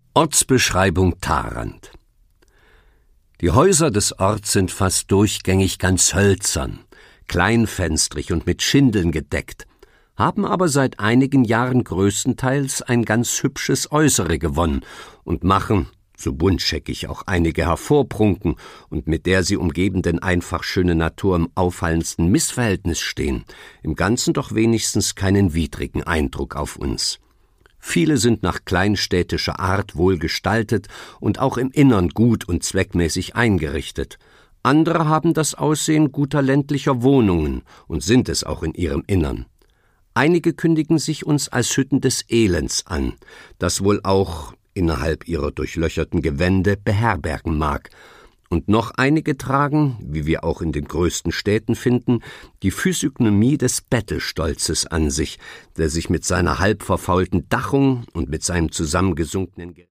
Ortsbeschreibung Tharandt. Die Häuser des Orts sind fast durchgängig ganz hölzern, kleinfenstrig und mit Schindeln gedeckt, haben aber seit einigen Jahren größtenteils ein ganz hübsches Äußere gewonnen und machen, so buntscheckig auch einige hervorprunken und mit der sie umgebenden einfach schöne Natur im auffallendsten Missverhältnis stehen, im Ganzen doch wenigstens keinen widrigen Eindruck auf uns. Viele sind nach kleinstädtischer Art wohl gestaltet und auch im Innern gut und zweckmäßig eingerichtet. Andere haben das Aussehen guter ländlicher Wohnungen und sind es auch in ihrem Innern. Einige kündigen sich uns als Hütten des Elends an, das wohl auch innerhalb ihrer durchlöcherten Gewände beherbergen mag. Und noch einige tragen, wie wir auch in den größten Städten finden, die Physiognomie des Bettelstolzes an sich, der sich mit seiner halb verfaulten Dachung und mit seinem zusammengesunkenen